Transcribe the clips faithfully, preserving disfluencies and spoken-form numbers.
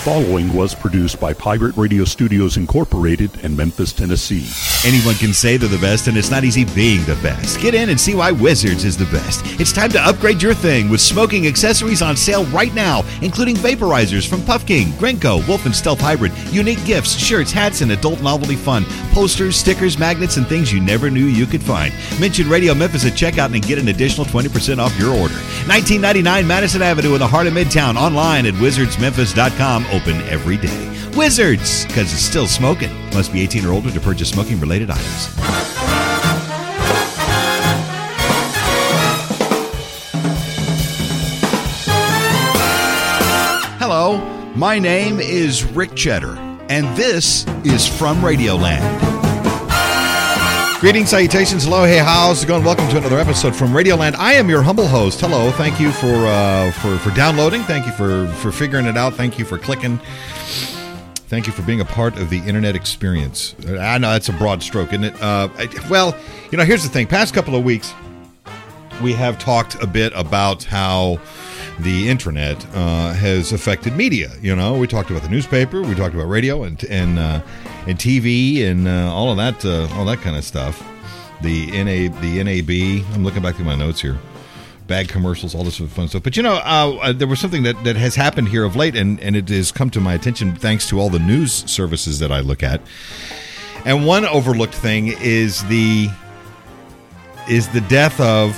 following was produced by Pirate Radio Studios Incorporated in Memphis, Tennessee. Anyone can say they're the best, and it's not easy being the best. Get in and see why Wizards is the best. It's time to upgrade your thing with smoking accessories on sale right now, including vaporizers from Puff King, Grenco, Wolf, and Stealth Hybrid, unique gifts, shirts, hats, and adult novelty fun, posters, stickers, magnets, and things you never knew you could find. Mention Radio Memphis at checkout and get an additional twenty percent off your order. nineteen ninety-nine Madison Avenue in the heart of Midtown. Online at wizards memphis dot com. Open every day. Wizards, because it's still smoking. Must be eighteen or older to purchase smoking-related items. Hello, my name is Rick Cheddar, and this is From Radioland. Greetings, salutations, hello, hey, how's it going? Welcome to another episode from Radioland. I am your humble host. Hello, thank you for uh, for for downloading. Thank you for, for figuring it out. Thank you for clicking. Thank you for being a part of the internet experience. I know that's a broad stroke, isn't it? Uh, well, you know, here's the thing. Past couple of weeks, we have talked a bit about how the internet uh, has affected media. You know, we talked about the newspaper, we talked about radio and and uh, and T V and uh, all of that, uh, all that kind of stuff. The N A, the N A B. I'm looking back through my notes here. Bad commercials, all this sort of fun stuff. But you know, uh, there was something that, that has happened here of late, and, and it has come to my attention thanks to all the news services that I look at. And one overlooked thing is the is the death of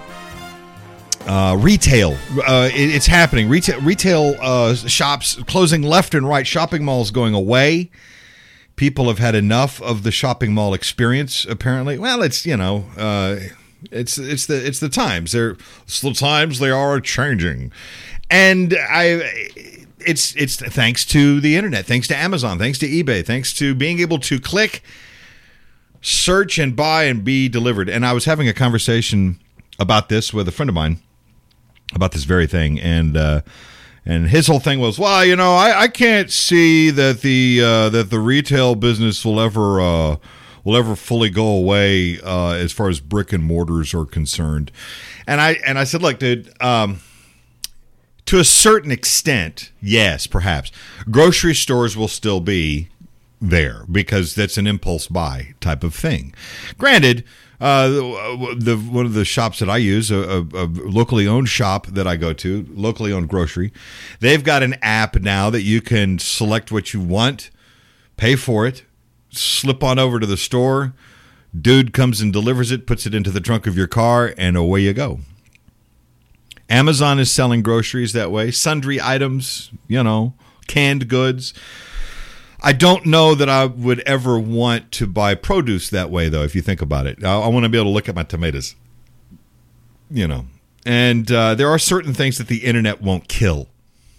uh, retail. Uh, it, it's happening. Retail retail uh, shops closing left and right. Shopping malls going away. People have had enough of the shopping mall experience. Apparently, well, it's you know. Uh, It's it's the it's the times. They're it's the times they are changing, and I it's it's thanks to the internet, thanks to Amazon, thanks to eBay, thanks to being able to click, search, and buy and be delivered. And I was having a conversation about this with a friend of mine about this very thing, and uh, and his whole thing was, well, you know, I, I can't see that the uh, that the retail business will ever. Uh, will ever fully go away uh, as far as brick and mortars are concerned. And I and I said, look, dude, um, to a certain extent, yes, perhaps. Grocery stores will still be there because that's an impulse buy type of thing. Granted, uh, the, the one of the shops that I use, a, a, a locally owned shop that I go to, locally owned grocery, they've got an app now that you can select what you want, pay for it, slip on over to the store, dude comes and delivers it, puts it into the trunk of your car, and away you go. Amazon is selling groceries that way, sundry items, you know, canned goods. I don't know that I would ever want to buy produce that way, though, if you think about it. I, I want to be able to look at my tomatoes, you know. And uh, there are certain things that the internet won't kill.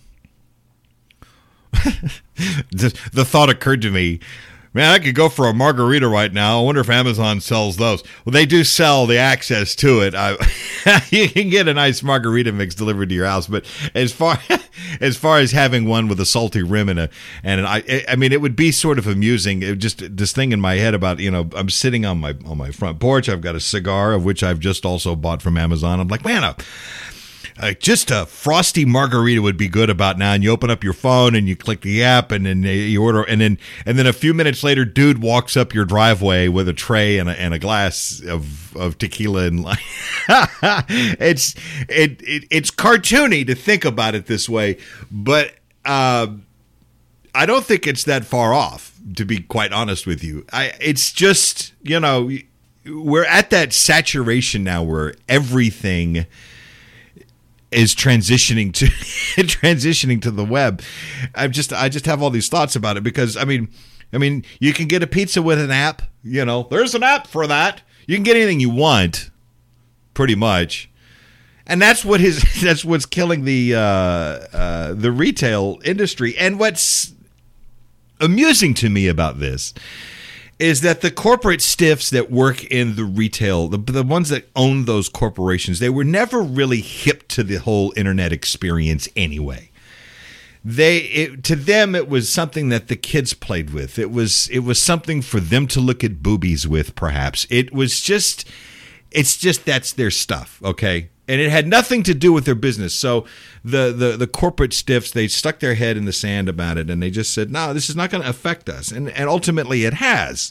the, the thought occurred to me, man, I could go for a margarita right now. I wonder if Amazon sells those. Well, they do sell the access to it. I, you can get a nice margarita mix delivered to your house. But as far as far as having one with a salty rim and a and an, I, I mean, it would be sort of amusing. It just this thing in my head about, you know, I'm sitting on my on my front porch. I've got a cigar of which I've just also bought from Amazon. I'm like, man, a, Uh, just a frosty margarita would be good about now. And you open up your phone and you click the app and then you order. And then and then a few minutes later, dude walks up your driveway with a tray and a, and a glass of, of tequila. And like, it's it, it it's cartoony to think about it this way. But uh, I don't think it's that far off, to be quite honest with you. I It's just, you know, we're at that saturation now where everything is transitioning to transitioning to the web. I just I just have all these thoughts about it because I mean I mean you can get a pizza with an app, you know. There's an app for that. You can get anything you want, pretty much, and that's what his that's what's killing the uh, uh, the retail industry. And what's amusing to me about this is that the corporate stiffs that work in the retail, the, the ones that own those corporations, they were never really hip to the whole internet experience anyway. They it, to them, it was something that the kids played with. It was it was something for them to look at boobies with, perhaps. It was just, it's just that's their stuff, okay? And it had nothing to do with their business. So the, the, the corporate stiffs, they stuck their head in the sand about it, and they just said, no, this is not going to affect us. And, and ultimately it has.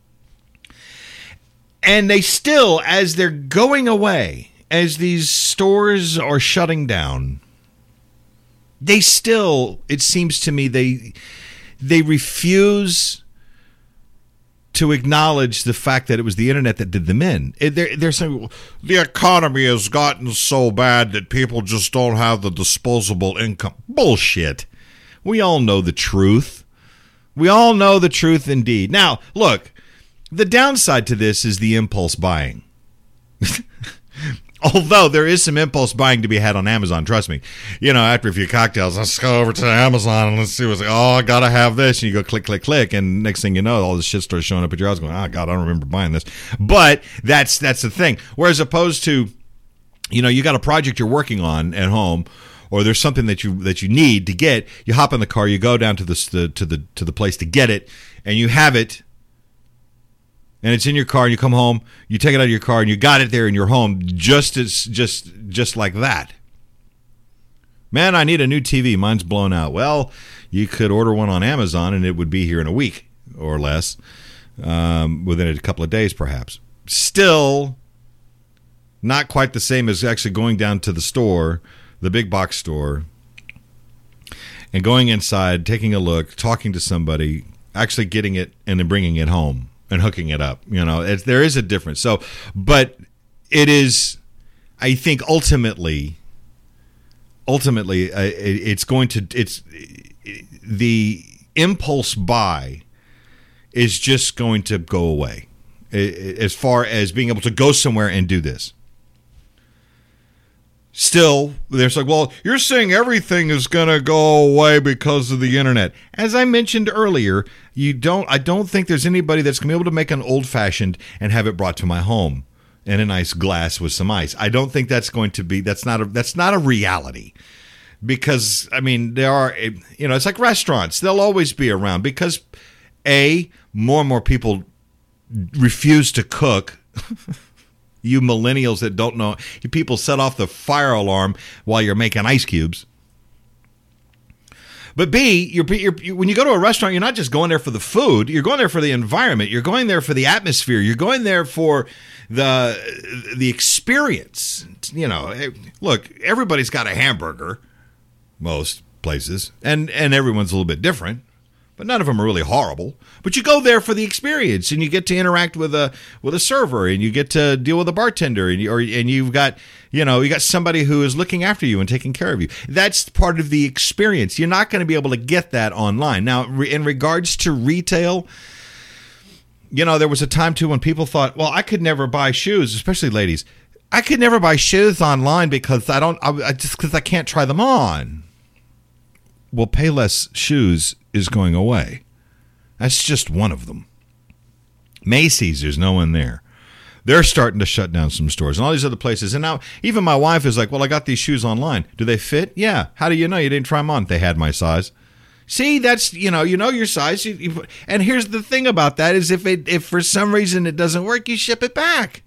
And they still, as they're going away, as these stores are shutting down, they still, it seems to me, they they refuse to acknowledge the fact that it was the internet that did them in. They're, they're saying, the economy has gotten so bad that people just don't have the disposable income. Bullshit. We all know the truth. We all know the truth indeed. Now, look, the downside to this is the impulse buying. Although there is some impulse buying to be had on Amazon, trust me. You know, after a few cocktails, let's go over to Amazon and let's see what's like. Oh, I got to have this. And you go click, click, click. And next thing you know, all this shit starts showing up at your house going, oh, God, I don't remember buying this. But that's that's the thing. Whereas opposed to, you know, you got a project you're working on at home, or there's something that you that you need to get, you hop in the car, you go down to the, the to the to the place to get it, and you have it. And it's in your car, and you come home, you take it out of your car, and you got it there in your home just as just just like that. Man, I need a new T V. Mine's blown out. Well, you could order one on Amazon, and it would be here in a week or less, um, within a couple of days, perhaps. Still, not quite the same as actually going down to the store, the big box store, and going inside, taking a look, talking to somebody, actually getting it, and then bringing it home. And hooking it up, you know, it's, there is a difference. So, but it is, I think, ultimately, ultimately, uh, it, it's going to, it's the impulse buy is just going to go away, as far as being able to go somewhere and do this. Still, there's like, well, you're saying everything is going to go away because of the internet. As I mentioned earlier, you don't. I don't think there's anybody that's going to be able to make an old-fashioned and have it brought to my home in a nice glass with some ice. I don't think that's going to be. That's not a. That's not a reality. Because I mean, there are. You know, it's like restaurants. They'll always be around because a more and more people refuse to cook. You millennials that don't know, you people set off the fire alarm while you're making ice cubes. But B, you're, you're, you, when you go to a restaurant, you're not just going there for the food. You're going there for the environment. You're going there for the atmosphere. You're going there for the the experience. You know, look, everybody's got a hamburger, most places, and and everyone's a little bit different. But none of them are really horrible. But you go there for the experience, and you get to interact with a with a server, and you get to deal with a bartender, and you, or and you've got you know you got somebody who is looking after you and taking care of you. That's part of the experience. You're not going to be able to get that online. Now, in regards to retail, you know, there was a time too when people thought, well, I could never buy shoes, especially ladies. I could never buy shoes online because I don't, I, I just because I can't try them on. Well, Payless Shoes is going away. That's just one of them. Macy's, there's no one there. They're starting to shut down some stores and all these other places. And now even my wife is like, well, I got these shoes online. Do they fit? Yeah. How do you know? You didn't try them on. They had my size. See, that's, you know, you know your size. You, you, and here's the thing about that is if it, if for some reason it doesn't work, you ship it back.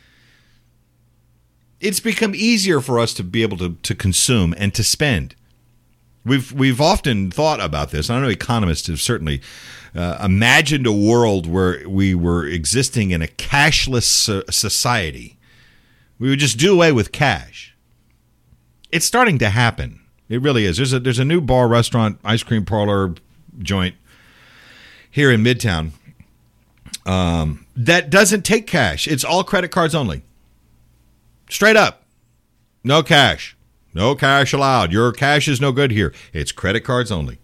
It's become easier for us to be able to, to consume and to spend. We've we've often thought about this. I know economists have certainly uh, imagined a world where we were existing in a cashless uh, society. We would just do away with cash. It's starting to happen. It really is. There's a there's a new bar, restaurant, ice cream parlor joint here in Midtown um, that doesn't take cash. It's all credit cards only. Straight up. No cash. No cash allowed. Your cash is no good here. It's credit cards only.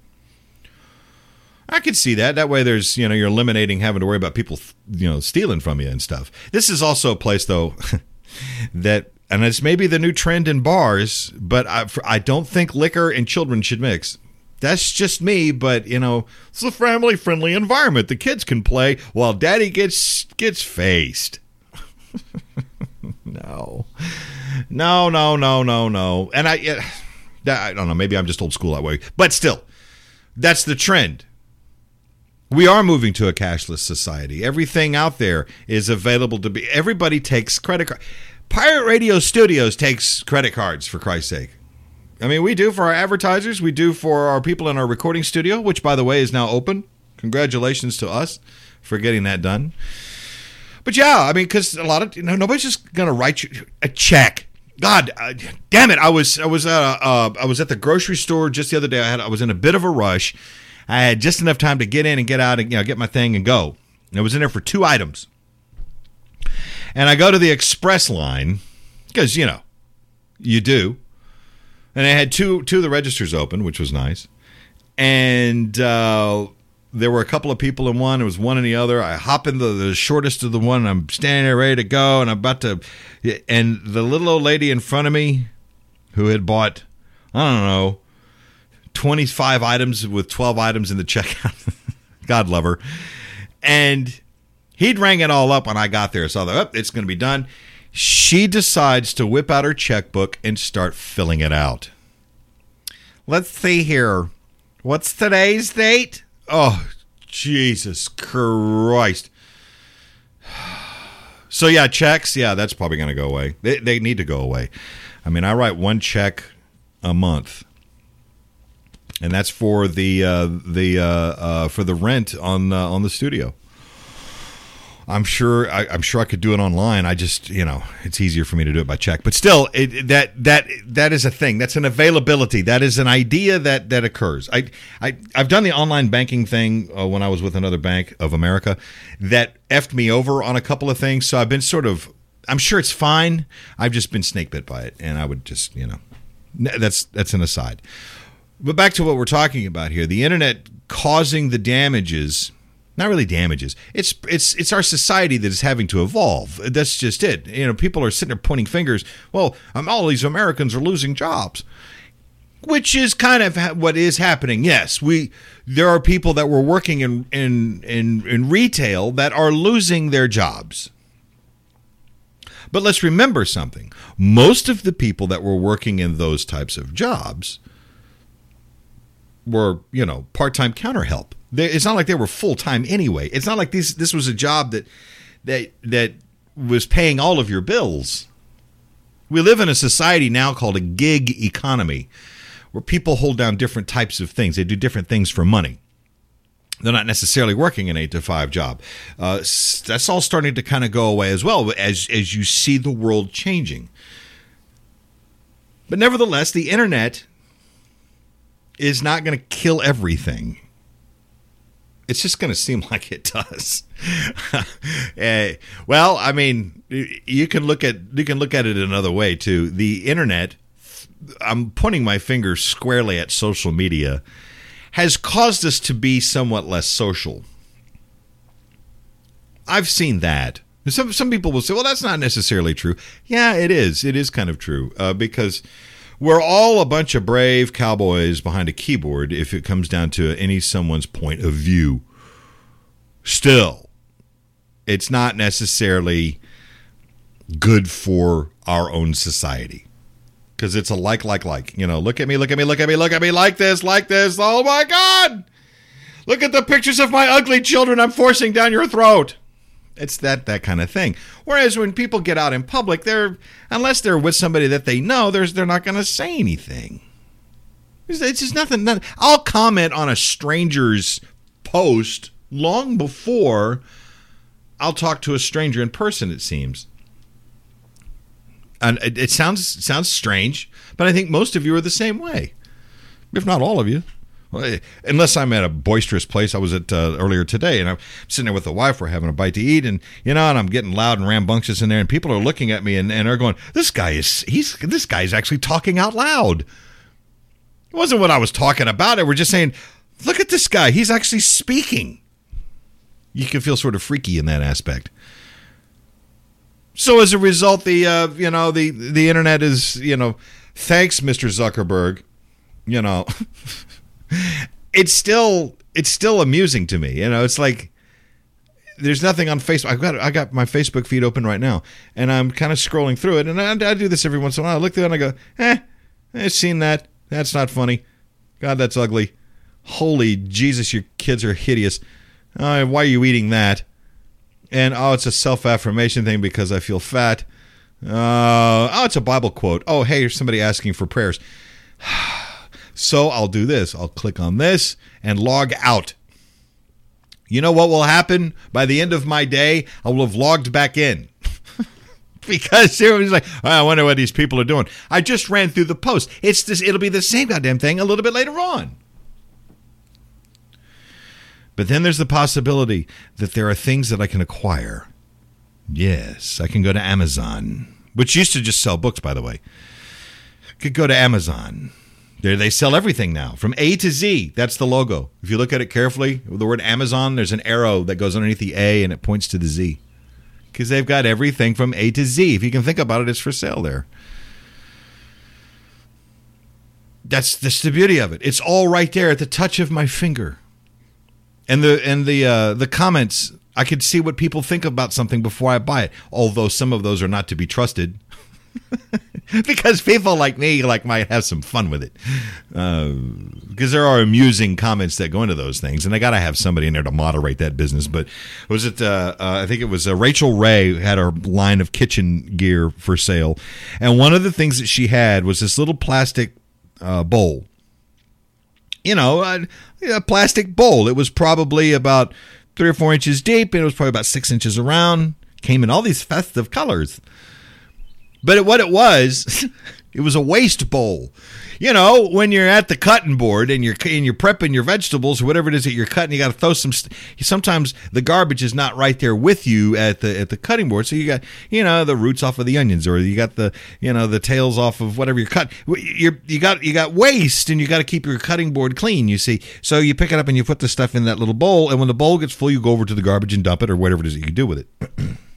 I could see that. That way there's, you know, you're eliminating having to worry about people, you know, stealing from you and stuff. This is also a place, though, that, and it's maybe the new trend in bars, but I, I don't think liquor and children should mix. That's just me, but, you know, it's a family-friendly environment. The kids can play while daddy gets gets faced. No. No, no, no, no, no. And I, I don't know, maybe I'm just old school that way. But still, that's the trend. We are moving to a cashless society. Everything out there is available to be, everybody takes credit card. Pirate Radio Studios takes credit cards, for Christ's sake. I mean, we do for our advertisers. We do for our people in our recording studio, which, by the way, is now open. Congratulations to us for getting that done. But yeah, I mean, because a lot of, you know, nobody's just going to write you a check. God, uh, damn it. I was I was uh, uh, I was at the grocery store just the other day. I had I was in a bit of a rush. I had just enough time to get in and get out and, you know, get my thing and go. And I was in there for two items. And I go to the express line because, you know, you do. And I had two two of the registers open, which was nice. And uh, there were a couple of people in one. There was one in the other. I hop in the, the shortest of the one. And I'm standing there ready to go. And I'm about to. And the little old lady in front of me who had bought, I don't know, twenty-five items with twelve items in the checkout. God love her. And he'd rang it all up when I got there. So I thought, oh, it's going to be done. She decides to whip out her checkbook and start filling it out. Let's see here. What's today's date? Oh, Jesus Christ. So, yeah, checks. Yeah, that's probably going to go away. They, they need to go away. I mean, I write one check a month. And that's for the uh, the uh, uh, for the rent on uh, on the studio. I'm sure I, I'm sure I could do it online. I just, you know, it's easier for me to do it by check. But still, it, that that that is a thing. That's an availability. That is an idea that that occurs. I I I've done the online banking thing uh, when I was with another Bank of America that effed me over on a couple of things. So I've been sort of. I'm sure it's fine. I've just been snake bit by it, and I would just, you know, that's that's an aside. But back to what we're talking about here, the internet causing the damages, not really damages. It's it's it's our society that is having to evolve. That's just it. You know, people are sitting there pointing fingers. Well, um, all these Americans are losing jobs, which is kind of ha- what is happening. Yes, we there are people that were working in in in, in retail that are losing their jobs. But let's remember something. Most of the people that were working in those types of jobs were, you know, part-time counter help. They, it's not like they were full-time anyway. It's not like this this was a job that that that was paying all of your bills. We live in a society now called a gig economy, where people hold down different types of things. They do different things for money. They're not necessarily working an eight to five job. Uh, that's all starting to kind of go away as well as as you see the world changing. But nevertheless, the internet is not going to kill everything. It's just going to seem like it does. uh, well, I mean, you can look at you can look at it another way too. The internet, I'm pointing my finger squarely at social media, has caused us to be somewhat less social. I've seen that. Some some people will say, well, that's not necessarily true. Yeah, it is. It is kind of true uh, because we're all a bunch of brave cowboys behind a keyboard if it comes down to any someone's point of view. Still, it's not necessarily good for our own society because it's a like, like, like. You know, look at me, look at me, look at me, look at me, like this, like this. Oh, my God. Look at the pictures of my ugly children I'm forcing down your throat. It's that that kind of thing. Whereas when people get out in public, they're unless they're with somebody that they know, there's they're not going to say anything. It's, it's just nothing, nothing. I'll comment on a stranger's post long before I'll talk to a stranger in person, it seems. And it, it sounds it sounds strange, but I think most of you are the same way, if not all of you. Well, unless I'm at a boisterous place. I was at uh, earlier today, and I'm sitting there with the wife. We're having a bite to eat, and you know, and I'm getting loud and rambunctious in there, and people are looking at me, and, and they're going, "This guy is he's this guy's actually talking out loud." It wasn't what I was talking about. It we're just saying, "Look at this guy. He's actually speaking." You can feel sort of freaky in that aspect. So as a result, the uh, you know the the internet is you know, thanks, Mister Zuckerberg, you know. It's still it's still amusing to me. You know, it's like there's nothing on Facebook. I've got I got my Facebook feed open right now, and I'm kind of scrolling through it. And I, I do this every once in a while. I look through it and I go, eh, I've seen that. That's not funny. God, that's ugly. Holy Jesus, your kids are hideous. Uh, why are you eating that? And oh, it's a self-affirmation thing because I feel fat. Uh, oh, it's a Bible quote. Oh, hey, here's somebody asking for prayers. So I'll do this. I'll click on this and log out. You know what will happen? By the end of my day, I will have logged back in. Because everybody's like, oh, I wonder what these people are doing. I just ran through the post. It's this. It'll be the same goddamn thing a little bit later on. But then there's the possibility that there are things that I can acquire. Yes, I can go to Amazon, which used to just sell books, by the way. Could go to Amazon. There they sell everything now, from A to Z. That's the logo. If you look at it carefully, with the word Amazon, there's an arrow that goes underneath the A, and it points to the Z. Because they've got everything from A to Z. If you can think about it, it's for sale there. That's, that's the beauty of it. It's all right there at the touch of my finger. And the and the uh, the comments, I could see what people think about something before I buy it. Although some of those are not to be trusted. Because people like me like might have some fun with it. Uh, because there are amusing comments that go into those things. And they got to have somebody in there to moderate that business. But was it, uh, uh, I think it was uh, Rachel Ray had her line of kitchen gear for sale. And one of the things that she had was this little plastic uh, bowl. You know, a, a plastic bowl. It was probably about three or four inches deep. And it was probably about six inches around. Came in all these festive colors. But it, what it was, it was a waste bowl. You know, when you're at the cutting board and you're and you're prepping your vegetables or whatever it is that you're cutting, you got to throw some. Sometimes the garbage is not right there with you at the at the cutting board, so you got you know the roots off of the onions, or you got the you know the tails off of whatever you're cutting. You you got you got waste, and you got to keep your cutting board clean. You see, so you pick it up and you put the stuff in that little bowl, and when the bowl gets full, you go over to the garbage and dump it, or whatever it is that you can do with it.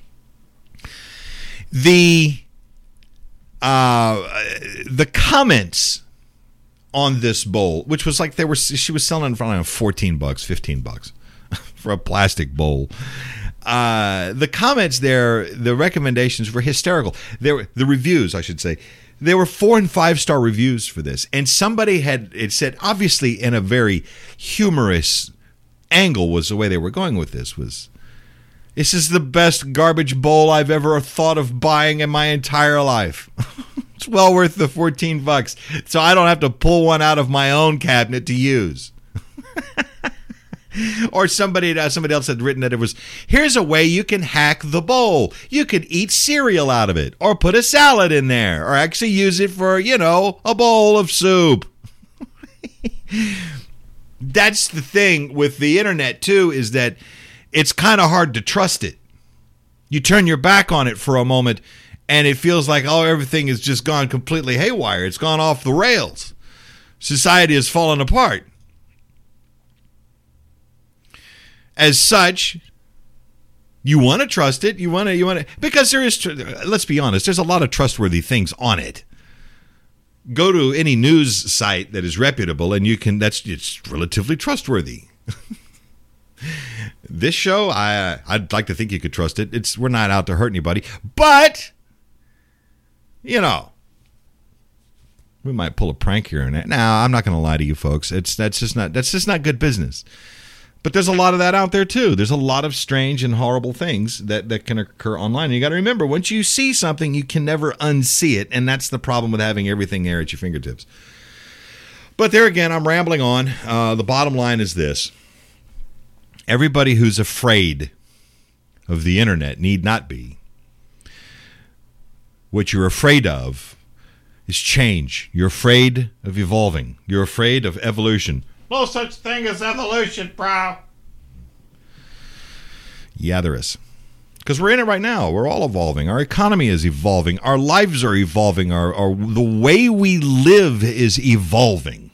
the Uh, the comments on this bowl, which was like they were, she was selling it for like fourteen bucks, fifteen bucks for a plastic bowl. Uh, the comments there, the recommendations were hysterical. There were the reviews, I should say. There were four and five star reviews for this, and somebody had it said, obviously in a very humorous angle, was the way they were going with this. Was This is the best garbage bowl I've ever thought of buying in my entire life. It's well worth the fourteen bucks, so I don't have to pull one out of my own cabinet to use. Or somebody uh, somebody else had written that it was, here's a way you can hack the bowl. You can eat cereal out of it, or put a salad in there, or actually use it for, you know, a bowl of soup. That's the thing with the internet, too, is that it's kind of hard to trust it. You turn your back on it for a moment, and it feels like, oh, everything has just gone completely haywire. It's gone off the rails. Society has fallen apart. As such, you want to trust it. You want to, you want to, because there is, let's be honest, there's a lot of trustworthy things on it. Go to any news site that is reputable, and you can, that's, it's relatively trustworthy. This show, I I'd like to think you could trust it. It's we're not out to hurt anybody, but you know, we might pull a prank here and there. Now, I'm not going to lie to you, folks. It's that's just not that's just not good business. But there's a lot of that out there too. There's a lot of strange and horrible things that, that can occur online. And you got to remember, once you see something, you can never unsee it, and that's the problem with having everything there at your fingertips. But there again, I'm rambling on. Uh, the bottom line is this. Everybody who's afraid of the internet need not be. What you're afraid of is change. You're afraid of evolving. You're afraid of evolution. No such thing as evolution, bro. Yeah, there is. Because we're in it right now. We're all evolving. Our economy is evolving. Our lives are evolving. Our, our the way we live is evolving.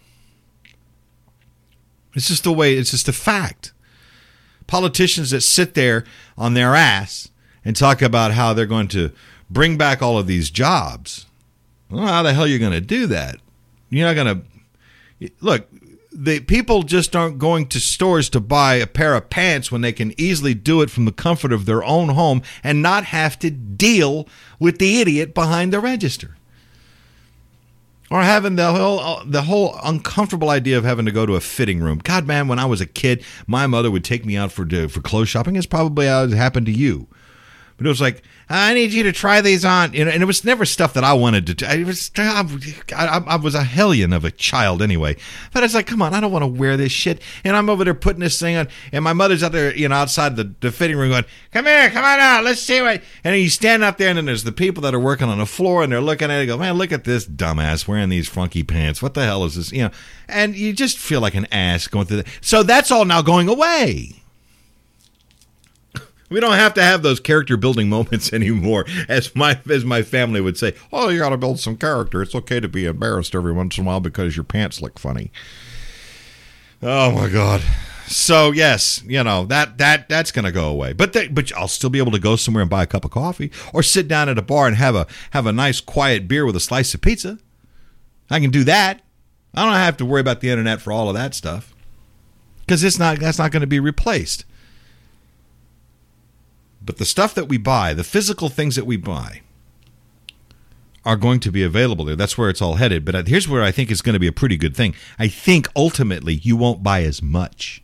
It's just the way, it's just a fact. Politicians that sit there on their ass and talk about how they're going to bring back all of these jobs. Well, how the hell are you going to do that? You're not going to... Look, the people just aren't going to stores to buy a pair of pants when they can easily do it from the comfort of their own home and not have to deal with the idiot behind the register. Or having the whole the whole uncomfortable idea of having to go to a fitting room. God, man, when I was a kid, my mother would take me out for for clothes shopping. It's probably how it happened to you. But it was like, I need you to try these on. You know, and it was never stuff that I wanted to do. It was, I, I, I was a hellion of a child anyway. But it's like, come on, I don't want to wear this shit. And I'm over there putting this thing on. And my mother's out there, you know, outside the, the fitting room going, come here, come on out, let's see what. And you stand out there, and then there's the people that are working on the floor, and they're looking at it and go, man, look at this dumbass wearing these funky pants. What the hell is this? You know, and you just feel like an ass going through that. So that's all now going away. We don't have to have those character building moments anymore, as my as my family would say. Oh, you got to build some character. It's okay to be embarrassed every once in a while because your pants look funny. Oh my God. So yes, you know that that that's going to go away. But they, but I'll still be able to go somewhere and buy a cup of coffee, or sit down at a bar and have a have a nice quiet beer with a slice of pizza. I can do that. I don't have to worry about the internet for all of that stuff, because it's not that's not going to be replaced. But the stuff that we buy, the physical things that we buy, are going to be available there. That's where it's all headed. But here's where I think it's going to be a pretty good thing. I think ultimately you won't buy as much.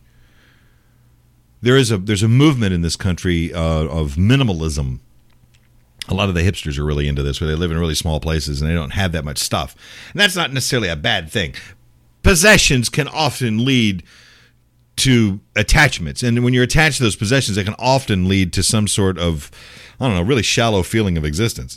There is a there's a movement in this country uh, of minimalism. A lot of the hipsters are really into this, where they live in really small places and they don't have that much stuff. And that's not necessarily a bad thing. Possessions can often lead to attachments. And when you're attached to those possessions, they can often lead to some sort of, I don't know, really shallow feeling of existence.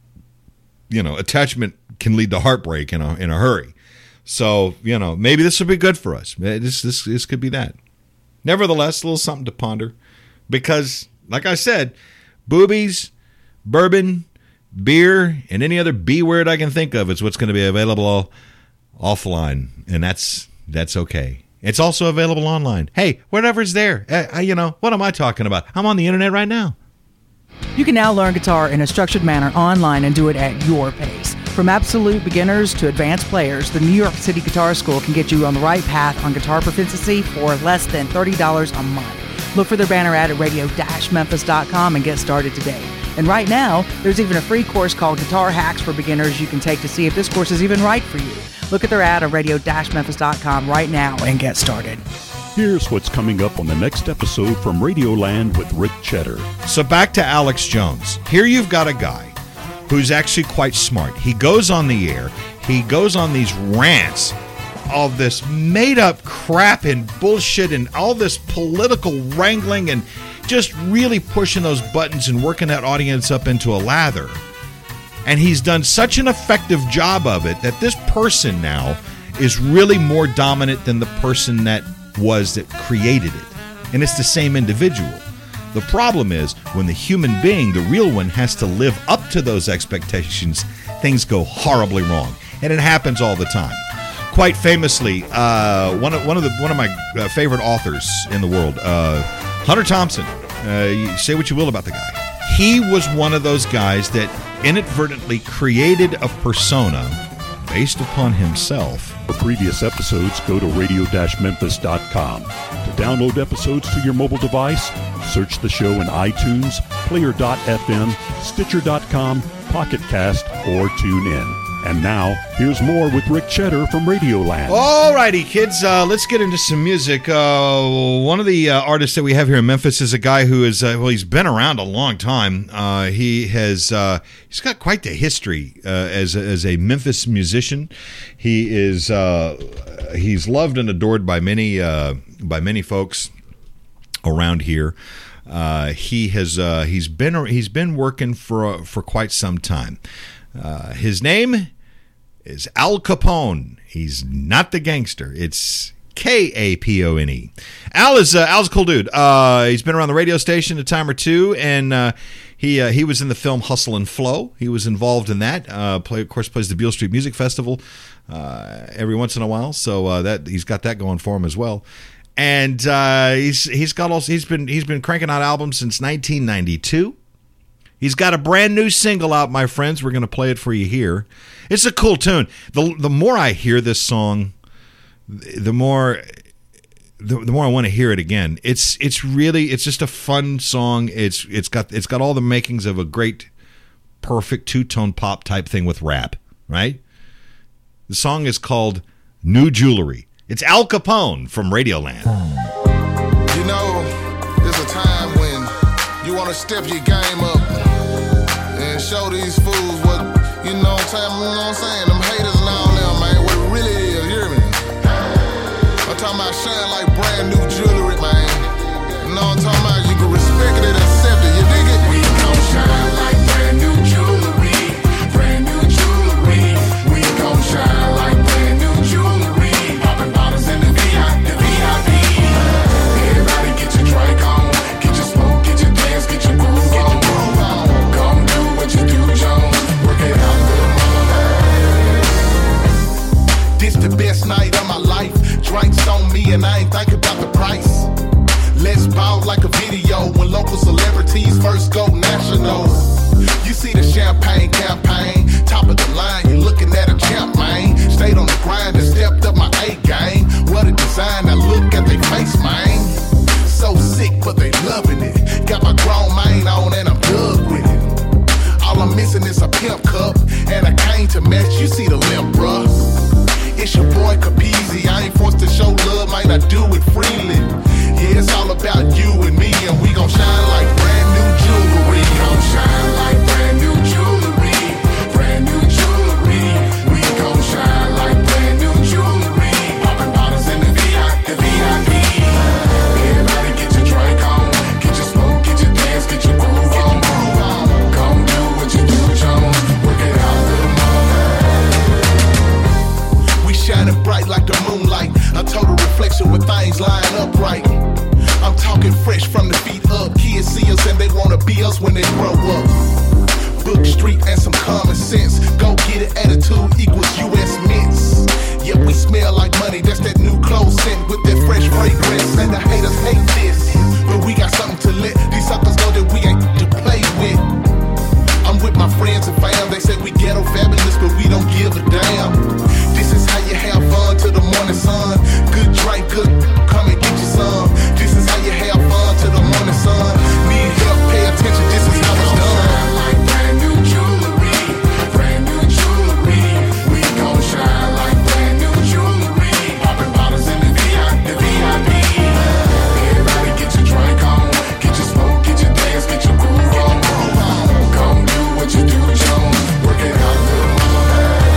You know, attachment can lead to heartbreak in a in a hurry. So, you know, maybe this will be good for us. This this this could be that. Nevertheless, a little something to ponder. Because, like I said, boobies, bourbon, beer, and any other B word I can think of is what's going to be available offline. And that's that's okay. It's also available online. Hey, whatever's there. Uh, you know, what am I talking about? I'm on the internet right now. You can now learn guitar in a structured manner online and do it at your pace. From absolute beginners to advanced players, the New York City Guitar School can get you on the right path on guitar proficiency for less than thirty dollars a month. Look for their banner ad at radio dash memphis dot com and get started today. And right now, there's even a free course called Guitar Hacks for Beginners you can take to see if this course is even right for you. Look at their ad at radio dash memphis dot com right now and get started. Here's what's coming up on the next episode from Radioland with Rick Cheddar. So back to Alex Jones. Here you've got a guy who's actually quite smart. He goes on the air. He goes on these rants of this made-up crap and bullshit and all this political wrangling and just really pushing those buttons and working that audience up into a lather. And he's done such an effective job of it that this person now is really more dominant than the person that was that created it. And it's the same individual. The problem is when the human being, the real one, has to live up to those expectations, things go horribly wrong. And it happens all the time. Quite famously, uh, one of one of the one of my uh, favorite authors in the world, uh, Hunter Thompson. Uh, you say what you will about the guy. He was one of those guys that inadvertently created a persona based upon himself. For previous episodes, go to radio dash memphis dot com. To download episodes to your mobile device, search the show in iTunes, player dot f m, stitcher dot com, Pocket Cast, or tune in. And now, here's more with Rick Cheddar from Radioland. All righty, kids, uh, let's get into some music. Uh, one of the uh, artists that we have here in Memphis is a guy who is, uh, well, he's been around a long time. Uh, he has, uh, he's got quite the history uh, as, a, as a Memphis musician. He is, uh, he's loved and adored by many, uh, by many folks around here. Uh, he has, uh, he's been, he's been working for, for quite some time. Uh, his name is Al Capone. He's not the gangster. It's K A P O N E. Al is uh, Al's a cool dude. Uh, he's been around the radio station a time or two, and uh, he uh, he was in the film Hustle and Flow. He was involved in that. Uh, play, of course, plays the Beale Street Music Festival uh, every once in a while. So uh, that he's got that going for him as well. And uh, he's he's got also he's been he's been cranking out albums since nineteen ninety-two. He's got a brand new single out, my friends. We're going to play it for you here. It's a cool tune. The the more I hear this song, the more the, the more I want to hear it again. It's it's really it's just a fun song. It's it's got it's got all the makings of a great, perfect two-tone pop type thing with rap, right? The song is called New Jewelry. It's Al Capone from Radioland. You know, there's a time when you want to to step your game up and show these fools what, you know what I'm saying, you know what I'm saying, them haters and all them, man, what it really is, you hear me? I'm talking about shine like brand new jewelry, man. You know what I'm talking about? You can respect it and accept it, you dig it? We gon' shine like brand new jewelry, brand new jewelry. We gon' shine like brand new jewelry, popping bottles in the V I P, the V I P. Everybody get your drink on, get your smoke, get your dance, get your groove on. Gon' do what you do, Jones, work it out, little mama. This the best night of my life. Drinks on me and I ain't thinking about the price. Let's ball like a video when local celebrities first go national. You see the champagne campaign, top of the line, you looking at a champ, man. Stayed on the grind and stepped up my A game. What a design, now look at they face, man. So sick, but they loving it. Got my grown man on and I'm dug with it. All I'm missing is a pimp cup and a cane to match. You see the limp, bruh. It's your boy Capizzi. I ain't forced to show love, might not do it freely. Yeah, it's all about you and me, and we gon' shine like brand new jewelry. We gon' shine like brand new jewelry, brand new jewelry. We gon' shine like brand new jewelry, popping bottles in the V I P, the V I P. Everybody get your drink on, get your smoke, get your dance, get your groove on. Gon' do what you do, Jones, work it out, little mama. Shining bright like the moonlight, a total reflection when things line up right. I'm talking fresh from the feet up. Kids see us and they wanna be us when they grow up. Book Street and some common sense. Go get it, attitude equals U S mints. Yeah, we smell like money, that's that new clothes scent with that fresh fragrance. And the haters hate this, but we got something to let these suckers know that we ain't to play with. I'm with my friends and fam, they say we ghetto fabulous, but we don't give a damn. This is how you have fun till the morning sun. Good drink, good, come and get you some. This is how you have fun till the morning sun. Need help, pay attention, this is how it's done. Shine like brand new jewelry, brand new jewelry. We gon' shine like brand new jewelry, popping bottles in the V I P, the V I P. Everybody get your drink on, get your smoke, get your dance, get your groove on. Gon' do what you do, Jones, work it out, little mama.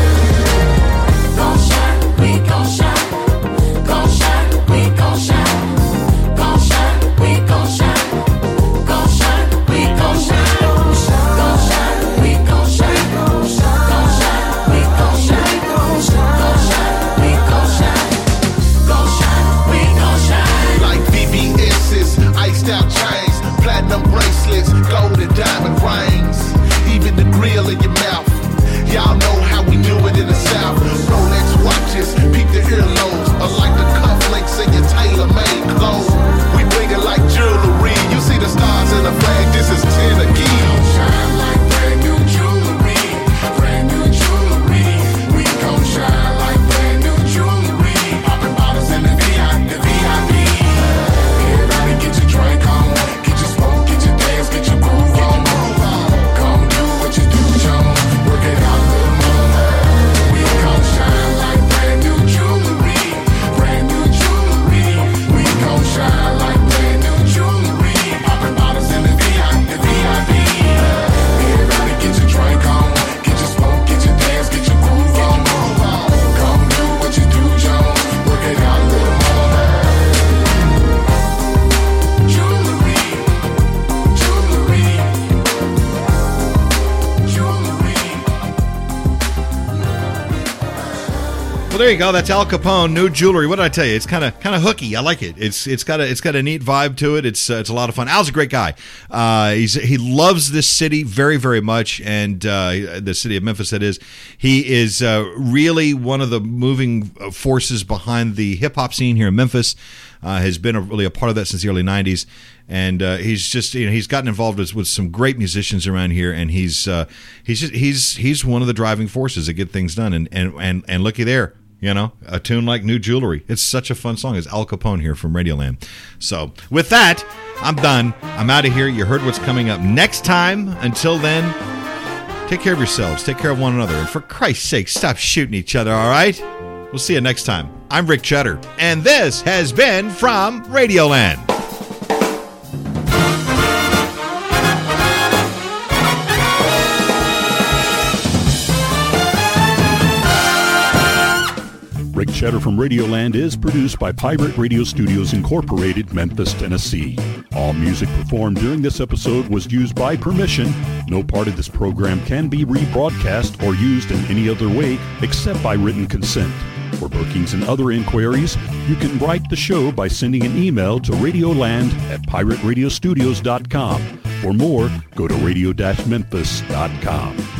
Gon' shine, we gon' shine. Gon' shine, we gon' shine. Gon' shine, we gon' shine. Gon' shine, we gon' shine. Gon' shine, we gon' shine. Gon' shine, we gon' shine. Gon' shine, we gon' shine. Gon' shine, we gon' shine. Like V V S's, iced out chains, platinum bracelets, gold and diamond rings. Even the grill in your mouth. Y'all know how we do it in the South. Rolex watches, peep the earlobes, or like the cufflinks in your tailor-made clothes. We bring it like jewelry. You see the stars in the flag, this is Tennessee. Shine like brand new jewelry, brand new jewelry. We gon' shine like brand new jewelry, popping bottles in the V I P, the V I P. Everybody get your drink on, get your smoke, get your dance, get your groove on. Gon' do what you do, Jones, work it out, little mama. We gon' shine like brand new jewelry, brand new jewelry. We gon' shine like brand new jewelry, popping bottles in the V I P, the V I P. Everybody get your drink on, get your smoke, get your dance, get your groove on. Come do what you do, Jones, work it out, little mama. Jewelry, jewelry, jewelry. Well, there you go. That's Al Capone, New Jewelry. What did I tell you? It's kind of kind of hooky. I like it. It's it's got a it's got a neat vibe to it. It's uh, it's a lot of fun. Al's a great guy. Uh, he's he loves this city very very much, and uh, the city of Memphis. That is, he is uh, really one of the moving forces behind the hip hop scene here in Memphis. Uh, has been a, really a part of that since the early nineties, and uh, he's just you know he's gotten involved with, with some great musicians around here, and he's uh, he's just, he's he's one of the driving forces that get things done. And and and, and looky there. You know, a tune like New Jewelry. It's such a fun song. It's Al Capone here from Radioland. So with that, I'm done. I'm out of here. You heard what's coming up next time. Until then, take care of yourselves. Take care of one another. And for Christ's sake, stop shooting each other, all right? We'll see you next time. I'm Rick Cheddar, and this has been from Radioland. Chatter from Radioland is produced by Pirate Radio Studios Incorporated, Memphis, Tennessee. All music performed during this episode was used by permission. No part of this program can be rebroadcast or used in any other way except by written consent. For bookings and other inquiries, you can write the show by sending an email to radioland at pirate radio studios dot com. For more, go to radio dash memphis dot com.